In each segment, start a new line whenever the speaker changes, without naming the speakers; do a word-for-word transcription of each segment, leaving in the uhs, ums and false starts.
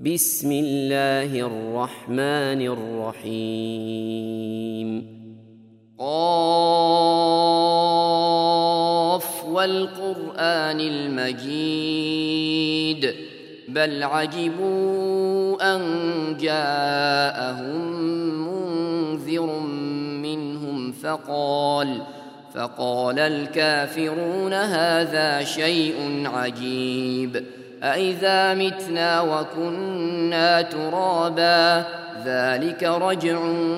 بسم الله الرحمن الرحيم قاف والقرآن المجيد بل عجبوا أن جاءهم منذر منهم فقال فقال الكافرون هذا شيء عجيب أإذا متنا وكنا ترابا ذلك رجع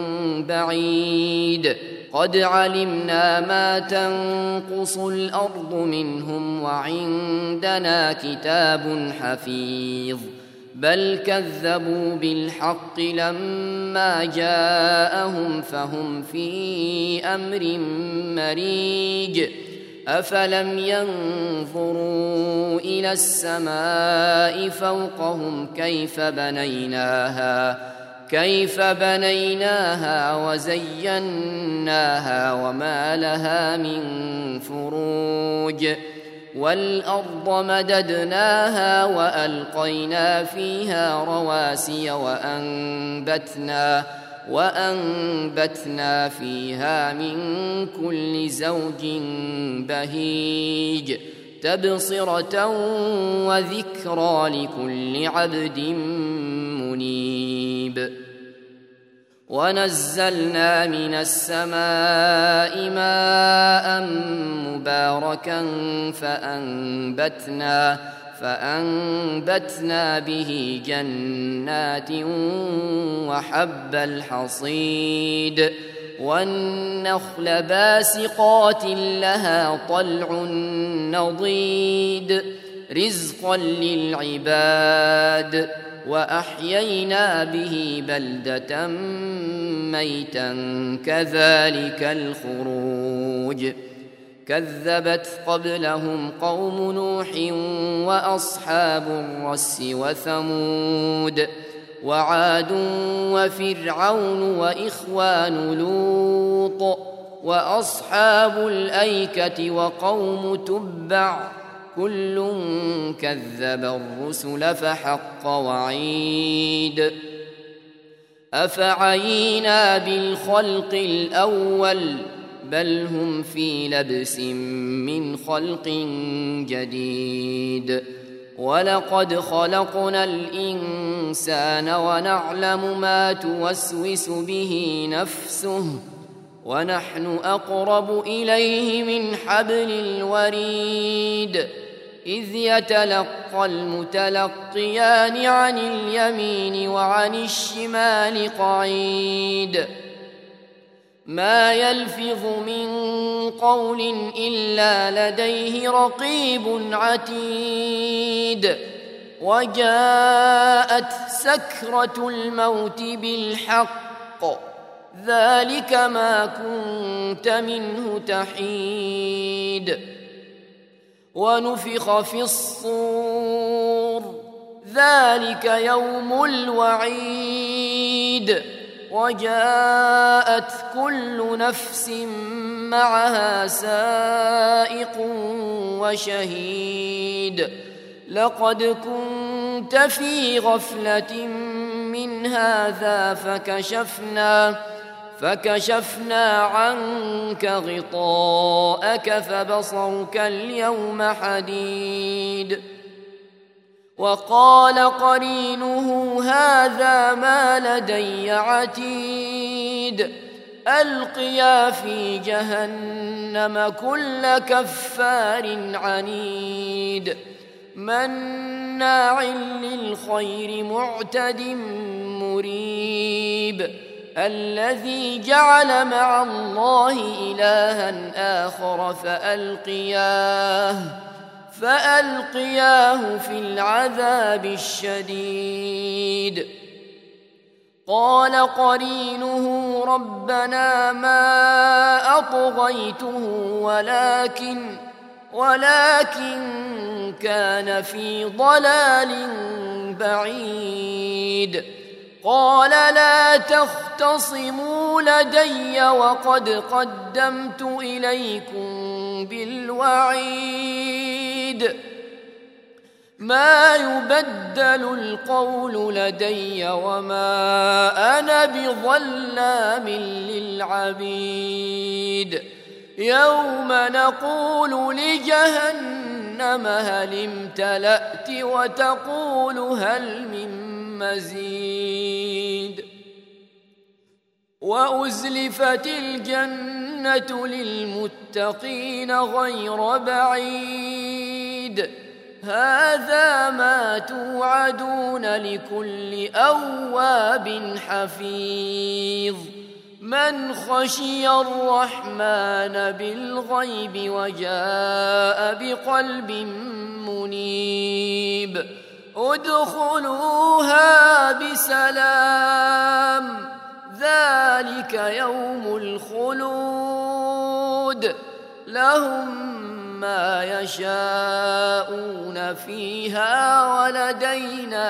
بعيد قد علمنا ما تنقص الأرض منهم وعندنا كتاب حفيظ بل كذبوا بالحق لما جاءهم فهم في أمر مريج أفلم ينظروا إلى السماء فوقهم كيف بنيناها كيف بنيناها وزيناها وما لها من فروج والأرض مددناها وألقينا فيها رواسي وأنبتنا وأنبتنا فيها من كل زوج بهيج تبصرة وذكرى لكل عبد منيب ونزلنا من السماء ماء مباركا فأنبتنا فأنبتنا به جنات وحب الحصيد والنخل باسقات لها طلع نضيد رزقا للعباد وأحيينا به بلدة ميتا كذلك الخروج كذبت قبلهم قوم نوح وأصحاب الرس وثمود وعاد وفرعون وإخوان لوط وأصحاب الأيكة وقوم تبع كل كذب الرسل فحق وعيد أفعينا بالخلق الأول بل هم في لبس من خلق جديد ولقد خلقنا الإنسان ونعلم ما توسوس به نفسه ونحن أقرب إليه من حبل الوريد إذ يتلقى المتلقيان عن اليمين وعن الشمال قعيد ما يلفظ من قول إلا لديه رقيب عتيد وجاءت سكرة الموت بالحق ذلك ما كنت منه تحيد ونفخ في الصور ذلك يوم الوعيد وجاءت كل نفس معها سائق وشهيد لقد كنت في غفلة من هذا فكشفنا فكشفنا عنك غطاءك فبصرك اليوم حديد وقال قرينه هذا ما لدي عتيد ألقيا في جهنم كل كفار عنيد مناع للخير معتد مريب الذي جعل مع الله إلها آخر فألقياه فألقياه في العذاب الشديد قال قرينه ربنا ما أطغيته ولكن ولكن كان في ضلال بعيد قال لا تختصموا لدي وقد قدمت إليكم بالوعيد ما يبدل القول لدي وما أنا بظلام للعبيد يوم نقول لجهنم هل امتلأت وتقول هل من مزيد وأزلفت الجنة للمتقين غير بعيد هذا ما توعدون لكل أواب حفيظ من خشي الرحمن بالغيب وجاء بقلب منيب ادخلوها بسلام ذلك يوم الخلود لهم ما يشاءون فيها ولدينا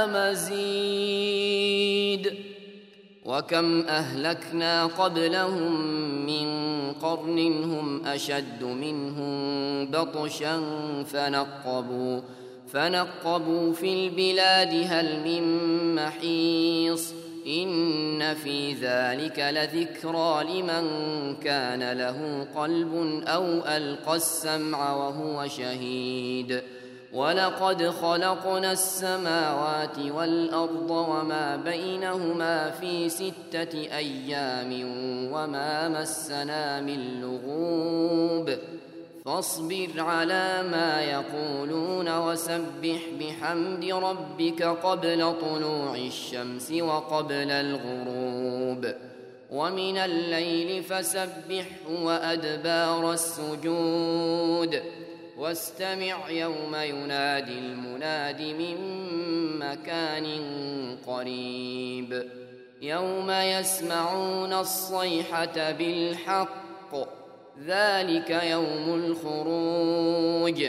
مزيد وكم أهلكنا قبلهم من قرن هم أشد منهم بطشا فنقبوا فنقبوا في البلاد هل من محيص إن في ذلك لذكرى لمن كان له قلب أو ألقى السمع وهو شهيد ولقد خلقنا السماوات والأرض وما بينهما في ستة أيام وما مسنا من لغوب فاصبر على ما يقولون وسبح بحمد ربك قبل طلوع الشمس وقبل الغروب ومن الليل فسبحه وأدبار السجود واستمع يوم ينادي المناد من مكان قريب يوم يسمعون الصيحة بالحق ذلك يوم الخروج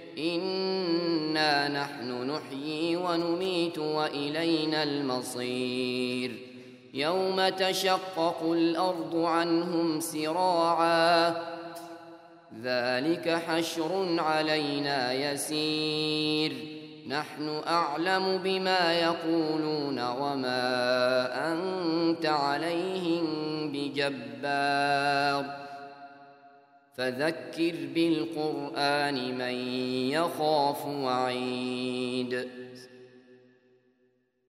إنا نحن نحيي ونميت وإلينا المصير يوم تشقق الأرض عنهم سراعا ذلك حشر علينا يسير نحن أعلم بما يقولون وما أنت عليهم بجبار فذكر بالقرآن من يخاف وعيد